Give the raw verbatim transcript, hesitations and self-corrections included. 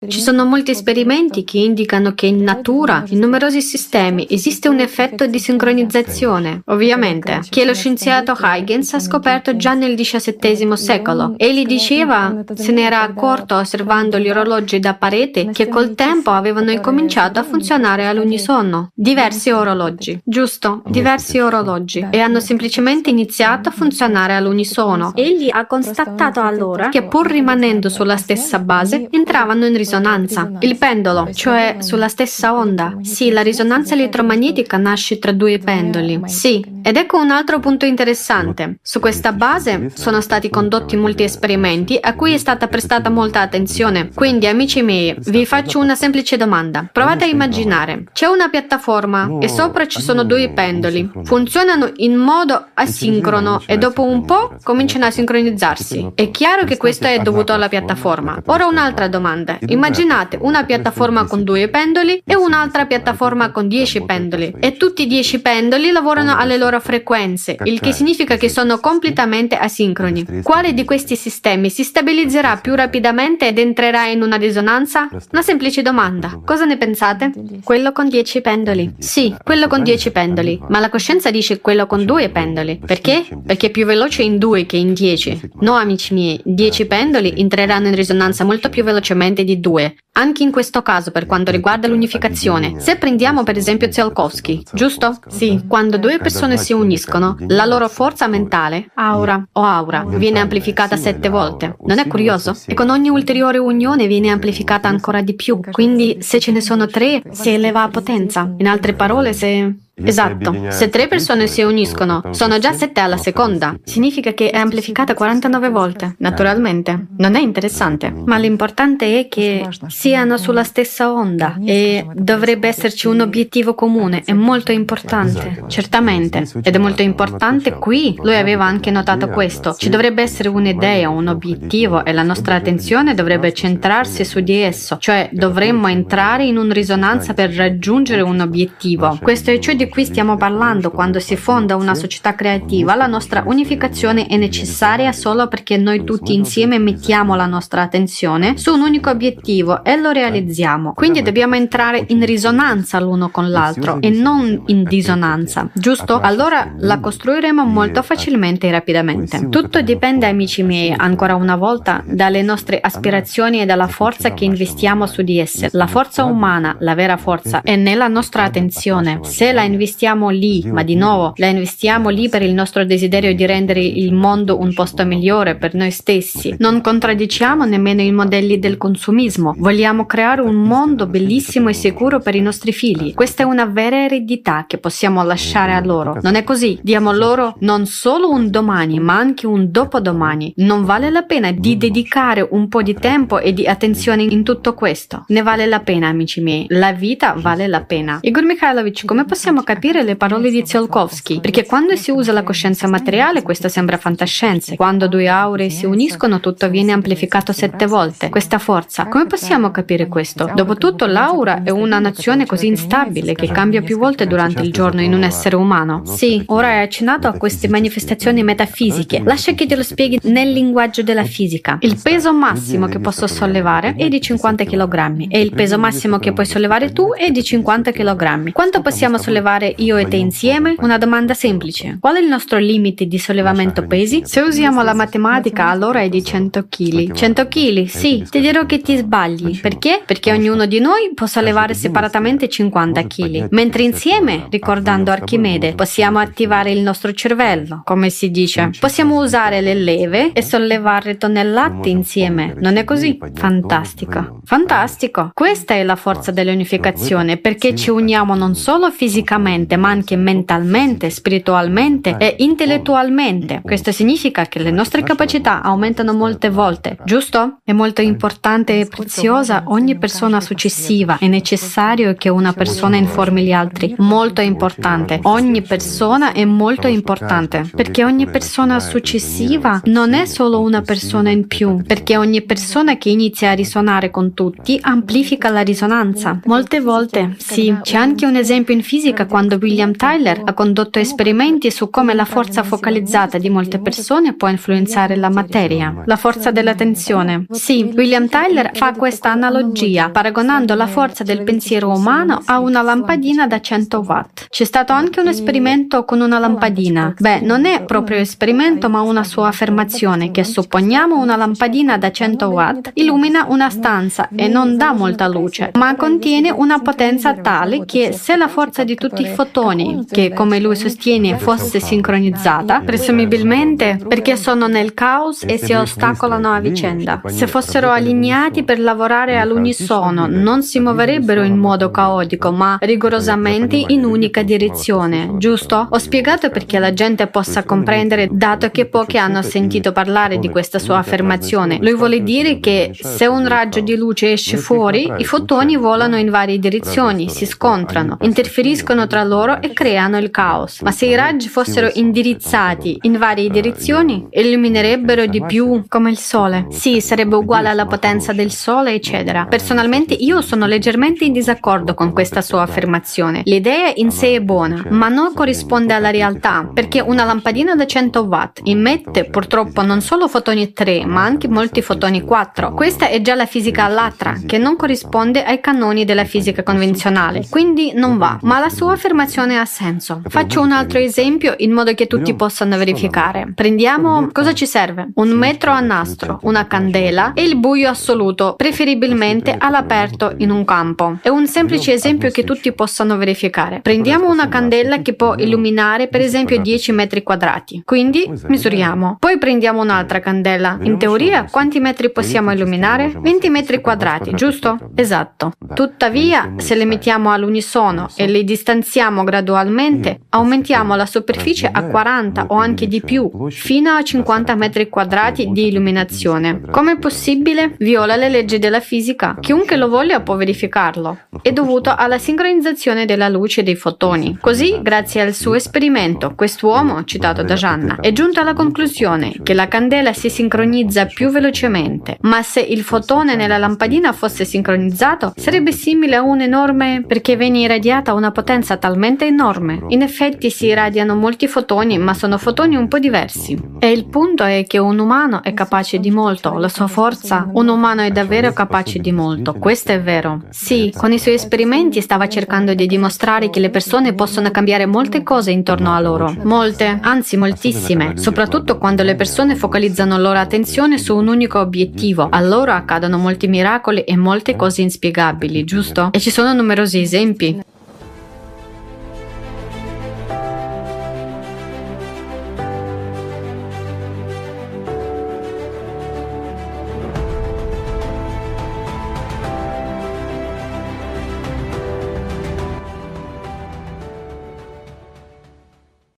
Ci sono molti esperimenti che indicano che in natura, in numerosi sistemi, esiste un effetto di sincronizzazione, ovviamente, che lo scienziato Huygens ha scoperto già nel diciassettesimo secolo. Egli diceva, se ne era accorto osservando gli orologi da parete, che col tempo avevano incominciato a funzionare all'unisono. Diversi orologi, giusto, diversi orologi, e hanno semplicemente iniziato a funzionare all'unisono. Egli ha constatato allora che pur rimanendo sulla stessa base, entravano in risonanza. Il pendolo, cioè sulla stessa onda. Sì, la risonanza elettromagnetica nasce tra due pendoli. Sì, ed ecco un altro punto interessante. Su questa base sono stati condotti molti esperimenti a cui è stata prestata molta attenzione. Quindi, amici miei, vi faccio una semplice domanda. Provate a immaginare. C'è una piattaforma e sopra ci sono due pendoli. Funzionano in modo asincrono e dopo un po' cominciano a sincronizzarsi. È chiaro che questo è dovuto alla piattaforma. Ora un'altra domanda. Immaginate una piattaforma con due pendoli e un'altra piattaforma con dieci pendoli e tutti i dieci pendoli lavorano alle loro frequenze, il che significa che sono completamente asincroni. Quale di questi sistemi si stabilizzerà più rapidamente ed entrerà in una risonanza? Una semplice domanda. Cosa ne pensate? Quello con dieci pendoli. Sì, quello con dieci pendoli, ma la coscienza dice quello con due pendoli. Perché? Perché è più veloce in due che in dieci. No, amici miei, dieci pendoli entreranno in risonanza molto più velocemente di due. Anche in questo caso per quanto riguarda l'unificazione. Se prendiamo per esempio Tsiolkovsky, giusto? Sì. Quando due persone si uniscono, la loro forza mentale, aura o aura, viene amplificata sette volte. Non è curioso? E con ogni ulteriore unione viene amplificata ancora di più. Quindi se ce ne sono tre, si eleva a potenza. In altre parole, se... Esatto, se tre persone si uniscono, sono già sette alla seconda. Significa che è amplificata quarantanove volte. Naturalmente, non è interessante, ma l'importante è che siano sulla stessa onda e dovrebbe esserci un obiettivo comune, è molto importante, certamente. Ed è molto importante qui, lui aveva anche notato questo, ci dovrebbe essere un'idea, un obiettivo e la nostra attenzione dovrebbe centrarsi su di esso, cioè dovremmo entrare in una risonanza per raggiungere un obiettivo. Questo è ciò di cui stiamo parlando quando si fonda una società creativa. La nostra unificazione è necessaria solo perché noi tutti insieme mettiamo la nostra attenzione su un unico obiettivo e lo realizziamo. Quindi dobbiamo entrare in risonanza l'uno con l'altro e non in disonanza, giusto? Allora la costruiremo molto facilmente e rapidamente. Tutto dipende, amici miei, ancora una volta, dalle nostre aspirazioni e dalla forza che investiamo su di esse. La forza umana, la vera forza, è nella nostra attenzione. Se la investiamo lì, ma di nuovo la investiamo lì per il nostro desiderio di rendere il mondo un posto migliore per noi stessi. Non contraddiciamo nemmeno i modelli del consumismo. Vogliamo creare un mondo bellissimo e sicuro per i nostri figli. Questa è una vera eredità che possiamo lasciare a loro. Non è così? Diamo loro non solo un domani, ma anche un dopodomani. Non vale la pena di dedicare un po' di tempo e di attenzione in tutto questo? Ne vale la pena, amici miei. La vita vale la pena. Igor Mikhailovich, come possiamo capire le parole di Tsiolkovsky? Perché quando si usa la coscienza materiale, questo sembra fantascienza. Quando due auree si uniscono, tutto viene amplificato sette volte. Questa forza, come possiamo capire questo? Dopotutto, l'aura è una nozione così instabile che cambia più volte durante il giorno in un essere umano. Sì, ora hai accennato a queste manifestazioni metafisiche. Lascia che te lo spieghi nel linguaggio della fisica. Il peso massimo che posso sollevare è di cinquanta chilogrammi e il peso massimo che puoi sollevare tu è di cinquanta chilogrammi. Quanto possiamo sollevare io e te insieme? Una domanda semplice. Qual è il nostro limite di sollevamento pesi? Se usiamo la matematica, allora è di cento chili. cento chili, sì. Ti dirò che ti sbagli. Perché? Perché ognuno di noi può sollevare separatamente cinquanta chili. Mentre insieme, ricordando Archimede, possiamo attivare il nostro cervello, come si dice. Possiamo usare le leve e sollevare tonnellate insieme. Non è così? Fantastico. Fantastico. Questa è la forza dell'unificazione, perché ci uniamo non solo fisicamente, ma anche mentalmente, spiritualmente e intellettualmente. Questo significa che le nostre capacità aumentano molte volte, giusto? È molto importante e preziosa ogni persona successiva. È necessario che una persona informi gli altri. Molto importante. Ogni persona è molto importante, perché ogni persona successiva non è solo una persona in più, perché ogni persona che inizia a risonare con tutti amplifica la risonanza. Molte volte, sì, c'è anche un esempio in fisica quando William Tyler ha condotto esperimenti su come la forza focalizzata di molte persone può influenzare la materia. La forza dell'attenzione. Sì, William Tyler fa questa analogia, paragonando la forza del pensiero umano a una lampadina da cento watt. C'è stato anche un esperimento con una lampadina. Beh, non è proprio esperimento, ma una sua affermazione, che supponiamo una lampadina da cento watt illumina una stanza e non dà molta luce, ma contiene una potenza tale che se la forza di tutti i fotoni, che come lui sostiene fosse sincronizzata, presumibilmente perché sono nel caos e si ostacolano a vicenda, se fossero allineati per lavorare all'unisono, non si muoverebbero in modo caotico, ma rigorosamente in unica direzione, giusto? Ho spiegato perché la gente possa comprendere, dato che pochi hanno sentito parlare di questa sua affermazione. Lui vuole dire che se un raggio di luce esce fuori, i fotoni volano in varie direzioni, si scontrano, interferiscono tra loro e creano il caos. Ma se i raggi fossero indirizzati in varie direzioni, illuminerebbero di più, come il Sole. Sì, sarebbe uguale alla potenza del Sole, eccetera. Personalmente io sono leggermente in disaccordo con questa sua affermazione. L'idea in sé è buona, ma non corrisponde alla realtà, perché una lampadina da cento watt emette purtroppo non solo fotoni tre, ma anche molti fotoni quattro. Questa è già la fisica all'altra, che non corrisponde ai canoni della fisica convenzionale, quindi non va, ma la sua affermazione ha senso. Faccio un altro esempio in modo che tutti possano verificare. Prendiamo, cosa ci serve? Un metro a nastro, una candela e il buio assoluto, preferibilmente all'aperto in un campo. È un semplice esempio che tutti possano verificare. Prendiamo una candela che può illuminare per esempio dieci metri quadrati, quindi misuriamo. Poi prendiamo un'altra candela. In teoria quanti metri possiamo illuminare? venti metri quadrati, giusto? Esatto. Tuttavia, se le mettiamo all'unisono e le distanziamo gradualmente, aumentiamo la superficie a quaranta o anche di più, fino a cinquanta metri quadrati di illuminazione. Com'è possibile? Viola le leggi della fisica. Chiunque lo voglia può verificarlo. È dovuto alla sincronizzazione della luce dei fotoni. Così, grazie al suo esperimento, quest'uomo, citato da Gianna, è giunto alla conclusione che la candela si sincronizza più velocemente, ma se il fotone nella lampadina fosse sincronizzato, sarebbe simile a un enorme, perché viene irradiata una potenza talmente enorme. In effetti si irradiano molti fotoni, ma sono fotoni un po' diversi. E il punto è che un umano è capace di molto, la sua forza, un umano è davvero capace di molto, questo è vero. Sì, con i suoi esperimenti stava cercando di dimostrare che le persone possono cambiare molte cose intorno a loro. Molte, anzi moltissime, soprattutto quando le persone focalizzano la loro attenzione su un unico obiettivo. Allora accadono molti miracoli e molte cose inspiegabili, giusto? E ci sono numerosi esempi.